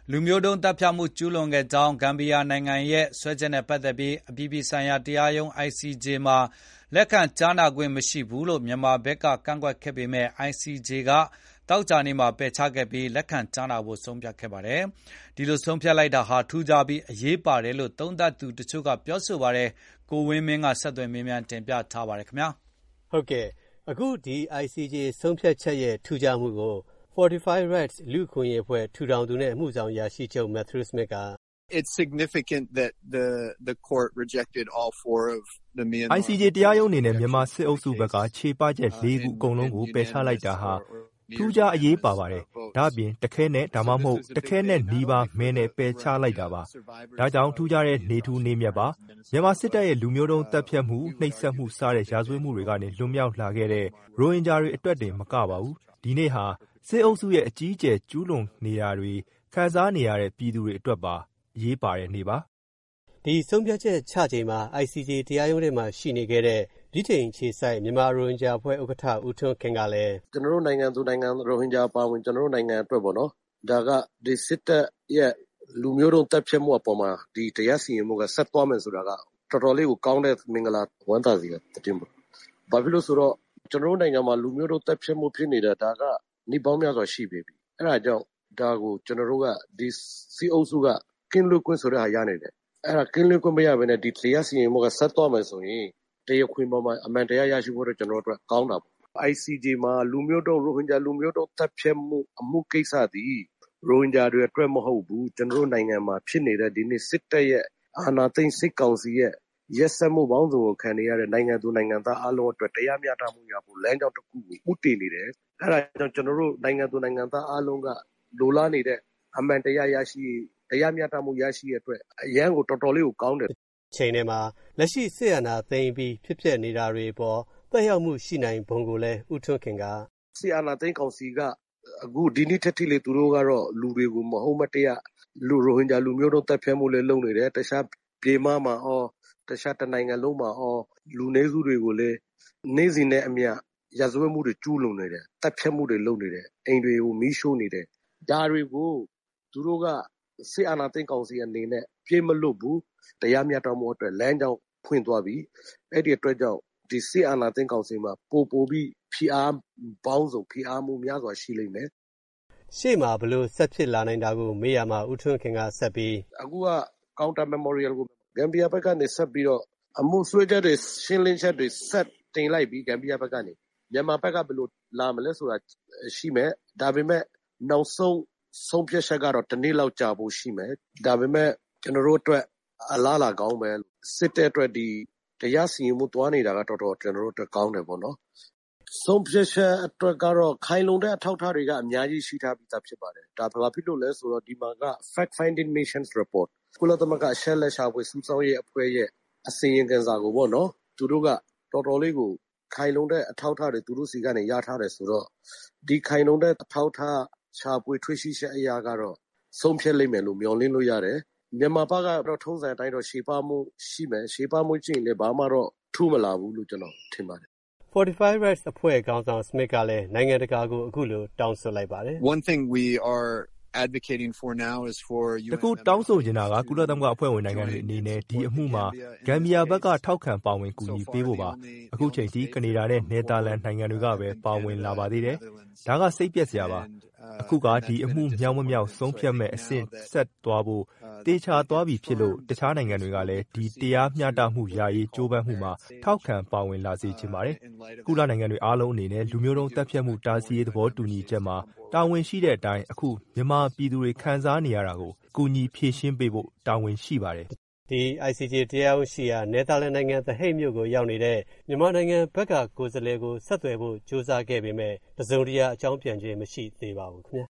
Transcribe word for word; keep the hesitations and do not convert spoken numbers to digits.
လူမျိုးတုံးသတ်ဖြတ်မှုကျူးလွန်ခဲ့ကြောင်းဂမ်ဘီယာနိုင်ငံရဲ့စွဲချက်နဲ့ပတ်သက်ပြီးအပြည်ပြည်ဆိုင်ရာတရားရုံး I C J မှာလက်ခံကြားနာခွင့်မရှိဘူးလို့မြန်မာဘက်ကကန့်ကွက်ခဲ့ပေမဲ့ I C J ကတောက်ကြနေမှာပယ်ချခဲ့ပြီးလက်ခံကြားနာဖို့ဆုံးဖြတ်ခဲ့ပါတယ်။ဒီလိုဆုံးဖြတ်လိုက်တာဟာထူးခြားပြီးအရေးပါတယ်လို့သုံးသပ်သူတချို့ကပြောဆိုပါတယ်။ကိုဝင်းမင်းကဆက်သွယ်မေးမြန်းတင်ပြထားပါတယ်ခင်ဗျာ။ဟုတ်ကဲ့အခုဒီ I C J ဆုံးဖြတ်ချက်ရဲ့ထူးခြားမှုကို Fortify Rights လူ့အခွင့်အရေးအဖွဲ့ထူထောင်သူနဲ့အမှုဆောင်ရာရှိချုပ် Matthew Smith က It's significant that the the court rejected all four of the Myanmar I C J တရားရုံးအနေနဲ့မြန်မာစစ်အုပ်စုဘက်ကခြေပချက်၄ခုအကုန်လုံးကိုပယ်ချလိုက်တာဟာထူးခြားအရေးပါပါတယ်။ဒါ့အပြင်တခဲနဲ့ဒါမှမဟုတ်တခဲနဲ့နီးပါးမဲနဲ့ပယ်ချလိုက်တာပါ။ဒါကြောင့်ထူးခြားတဲ့နေထူးနေမြတ်ပါ။မြန်မာစစ်တပ်ရဲ့လူမျိုးတုံးတပ်ဖြတ်မှုနှိပ်စက်မှုစတဲ့ရာဇဝတ်မှုတွေကနေလွတ်မြောက်လာခဲ့တဲ့ရိုဟင်ဂျာတွေအတွက်တင်မကပါဘူး။ဒီနေ့ဟာစစ်အုပ်စုရဲ့အကြီးအကျယ်ကျူးလွန်နေတာတွေခံစားနေရတဲ့ပြည်သူတွေအတွက်ပါအရေးပါတဲ့နေ့ပါ။ဒီဆုံးဖြတ်ချက်ချချိန်မှာ I C J တရားရုံးထဲမှာရှိနေခဲ့တဲ့ဒီချိန်ခြေဆိုင်မြန်မာရိုဟင်ဂျာအဖွဲ့ဥက္ကဋ္ဌဦးထွန်းခင်ကလည်းကျွန်တော်တို့နိုင်ငံသူနိုင်ငံရိုဟင်ဂျာပါဝင်ကျွန်တော်တို့နိုင်ငံအတွက်ပေါ့နော်ဒါကဒီစစ်တပ်ရဲ့လူမျိုးတုံးတပ်ဖြတ်မှုအပေါ်မှာဒီတရားစီရင်မှုကဆက်သွားမယ်ဆိုတာကတော်တော်လေးကိုကောင်းတဲ့မင်္ဂလာဝမ်းသာစရာတင်ပါဘာဖြစ်လို့ဆိုတော့ကျွန်တော်တို့နိုင်ငံမှာလူမျိုးတုံးတပ်ဖြတ်မှုဖြစ်နေတာဒါကနှိပေါင်းများစွာရှိပေပြီအဲ့ဒါကြောင့်ဒါကိုကျွန်တော်တို့ကဒီစီအုပ်စုကကင်းလွတ်ခွင့်ဆိုတဲ့ဟာရနေတယ်အဲ့ဒါကင်းလွတ်ခွင့်မရဘဲနဲ့ဒီတရားစီရင်မှုကဆက်သွားမယ်ဆိုရင်တရားခွင်ပေါ်မှာအမှန်တရားရရှိဖို့တော့ကျွန်တော်တို့ကောင်းတာပေါ့ I C J မှာလူမျိုးတုံးရိုဟင်ဂျာလူမျိုးတုံးတပ်ဖြတ်မှုအမှုကိစ္စသည်ရိုဟင်ဂျာတွေအတွက်မဟုတ်ဘူးကျွန်တော်တို့နိုင်ငံမှာဖြစ်နေတဲ့ဒီနေ့စစ်တပ်ရဲ့အာဏာသိမ်းစစ်ကောင်စီရဲ့ရက်စက်မှုပေါင်းစုံကိုခံနေရတဲ့နိုင်ငံသူနိုင်ငံသားအလုံးအတွက်တရားမျှတမှုရဖို့လမ်းကြောင်းတစ်ခုကိုဥတည်နေတယ်အဲ့ဒါကြောင့်ကျွန်တော်တို့နိုင်ငံသူနိုင်ငံသားအလုံးကလိုလားနေတဲ့အမှန်တရားရရှိတရားမျှတမှုရရှိရတဲ့အတွက်အရန်ကိုတော်တော်လေးကိုကောင်းတယ်ချိန်ထဲမှာလက်ရှိစစ်အာဏာသိမ်းပြီးဖြစ်ပျက်နေတာတွေပေါ်သက်ရောက်မှုရှိနိုင်ပုံကိုလည်းဦးထွန်းခင်ကစစ်အာဏာသိမ်းကောင်စီကအခုဒီနေ့ထက်ထိလေသူတို့ကတော့လူတွေကိုမဟုတ်မတရားလူရိုဟင်ဂျာလူမျိုးတို့တပ်ဖြတ်မှုလည်းလုပ်နေတယ်တခြားပြည်မမှာအော်တခြားတနိုင်ငံလုံးမှာအော်လူနည်းစုတွေကိုလည်းနေ့စဉ်နဲ့အမျှရာဇဝတ်မှုတွေကျူးလွန်နေတယ်တပ်ဖြတ်မှုတွေလုပ်နေတယ်အိမ်တွေကိုမီးရှို့နေတယ်ဒါတွေကိုသူတို့ကစစ်အာဏာသိမ်းကောင်စီအနေနဲ့ပြေးမလွတ်ဘူးတရားမျှတမှုအတွက်လမ်းကြောင်းဖွင့်သွားပြီအဲ့ဒီအတွက်ကြောင့်ဒီစစ်အာဏာသိမ်းကောင်စီမှာပို့ပို့ပြီးဖိအားပေါင်းစုံဖိအားမှုများစွာရှိလိမ့်မယ်ရှေ့မှာဘလို့ဆက်ဖြစ်လာနိုင်တာကိုမေးရမှာဦးထွန်းခင်ကဆက်ပြီးအခုက counter memorial ကိုဂမ်ဘီယာဘက်ကနေဆက်ပြီးတော့အမှုဆွေးချက်တွေရှင်းလင်းချက်တွေဆက်တင်လိုက်ပြီးဂမ်ဘီယာဘက်ကနေမြန်မာဘက်ကဘလို့လာမလဲဆိုတာရှိမယ်ဒါပေမဲ့နောက်ဆုံးဆုံးဖြတ်ချက်ကတော့တစ်နေ့လောက်ကြာဖို့ရှိမယ်ဒါပေမဲ့ကျွန်တော်တို့အတွက်အလားလာကောင်းပဲစစ်တဲ့အတွက်ဒီတရားစီရင်မှုတွားနေတာကတော်တော်ကျွန်တော်တို့အတွက်ကောင်းတယ်ပေါ့နော်ဆုံးဖြတ်ချက်အတွက်ကတော့ခိုင်လုံတဲ့အထောက်အထားတွေကအများကြီးရှိထားပြီးသားဖြစ်ပါတယ်ဒါဘာဖြစ်လို့လဲဆိုတော့ဒီမှာက fact finding missions report ကုလသမဂ္ဂအချက်လက်ရှာဖွေစုဆောင်းရေးအဖွဲ့ရဲ့အစီရင်ခံစာကိုပေါ့နော်သူတို့ကတော်တော်လေးကိုခိုင်လုံတဲ့အထောက်အထားတွေသူတို့စီကနေရထားတယ်ဆိုတော့ဒီခိုင်လုံတဲ့အထောက်အထားရှာဖွေတွေ့ရှိချက်အရာကတော့ဆုံးဖြတ်လိမ့်မယ်လို့မျှော်လင့်လို့ရတယ်မြန်မာဘက်ကတော့ထုံးစံအတိုင်းတော့ရှေ့ပါမှုရှိမယ်ရှေ့ပါမှုချင်းလည်းဘာမှတော့ထူးမလာဘူးလို့ကျွန်တော်ထင်ပါတယ် Fortify Rights အဖွဲ့ခေါင်းဆောင် Smith ကလည်းနိုင်ငံတကာကိုအခုလိုတောင်းဆိုလိုက်ပါတယ် One thing we are advocating for now is for တကူတောင်းဆိုနေတာကကုလသမဂ္ဂအဖွဲ့ဝင်နိုင်ငံတွေအနေနဲ့ဒီအမှုမှာဂမ်ဘီယာဘက်ကထောက်ခံပါဝင်ကူညီပေးဖို့ပါအခုချိန်ထိကနေဒါနဲ့နယ်သာလန်နိုင်ငံတွေကပဲပါဝင်လာပါသေးတယ်ဒါကစိတ်ပျက်စရာပါအခုကဒီအမှုမြောက်မမြောက်ဆုံးဖြတ်မဲ့အဆင့်ဆက်သွားဖို့တေချာသွားပြီဖြစ်လို့တခြားနိုင်ငံတွေကလည်းဒီတရားမျှတမှုယာယီကြိုးပမ်းမှုမှာထောက်ခံပါဝင်လာစေချင်ပါတယ်ကုလနိုင်ငံတွေအားလုံးအနေနဲ့လူမျိုးတုံးတပ်ဖြတ်မှုတားဆီးရေးသဘောတူညီချက်မှာတာဝန်ရှိတဲ့အတိုင်းအခုမြန်မာပြည်သူတွေခံစားနေရတာကိုကူညီဖြေရှင်းပေးဖို့တာဝန်ရှိပါတယ်ဒီ I C J တရားရုံးရှိရာနယ်သာလန်နိုင်ငံ The Hague မြို့ကိုရောက်နေတဲ့မြန်မာနိုင်ငံဘက်ကကိုယ်စားလှယ်ကိုဆက်သွယ်ဖို့ကြိုးစားခဲ့ပေမဲ့တစုံတရာအကြောင်းပြန်ခြင်းမရှိသေးပါဘူးခင်ဗျာ